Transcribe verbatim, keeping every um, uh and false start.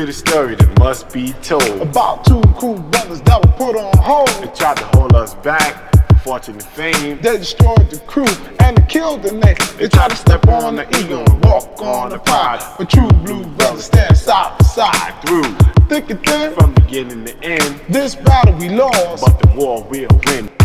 the story that must be told about two cool brothers that were put on hold. They tried to hold us back, fortune and fame. They destroyed the crew and they killed the name. They tried to step on the ego and walk on the pride, but true blue brothers stand side by side Through thick and thin, from beginning to end, this battle we lost, but the war we'll win.